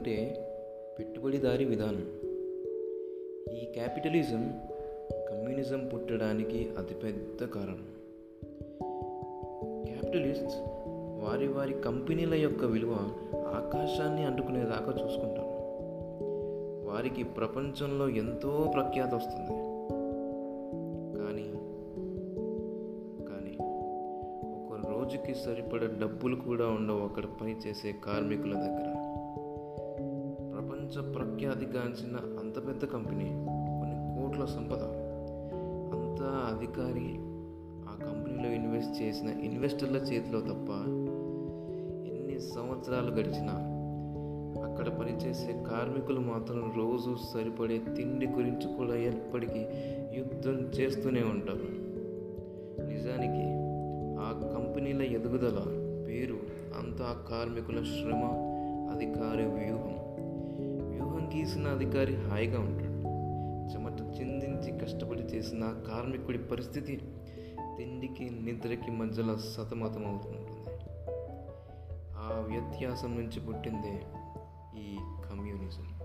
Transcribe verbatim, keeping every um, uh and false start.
అంటే పెట్టుబడిదారీ విధానం. ఈ క్యాపిటలిజం కమ్యూనిజం పుట్టడానికి అతిపెద్ద కారణం. క్యాపిటలిస్ట్స్ వారి వారి కంపెనీల యొక్క విలువ ఆకాశాన్ని అంటుకునేదాకా చూసుకుంటారు. వారికి ప్రపంచంలో ఎంతో ప్రఖ్యాతి వస్తుంది. కానీ కానీ ఒక రోజుకి సరిపడ డబ్బులు కూడా ఉండవు అక్కడ పనిచేసే కార్మికుల దగ్గర. ప్రపంచ ప్రఖ్యాతిగాంచిన అంత పెద్ద కంపెనీ, కొన్ని కోట్ల సంపద, అంతా అధికారి ఆ కంపెనీలో ఇన్వెస్ట్ చేసిన ఇన్వెస్టర్ల చేతిలో తప్ప ఎన్ని సంవత్సరాలు గడిచినా అక్కడ పనిచేసే కార్మికులు మాత్రం రోజు సరిపడే తిండి గురించి కూడా ఎప్పటికీ యుద్ధం చేస్తూనే ఉంటారు. నిజానికి ఆ కంపెనీల ఎదుగుదల, పేరు అంతా కార్మికుల శ్రమ, అధికారి వ్యూహం. వ్యూహం గీసిన అధికారి హాయిగా ఉంటాడు. చెమట చిందించి కష్టపడి చేసిన కార్మికుడి పరిస్థితి తిండికి నిద్రకి మధ్యలో సతమతం అవుతుంటుంది. ఆ వ్యత్యాసం నుంచి పుట్టిందే ఈ కమ్యూనిజం.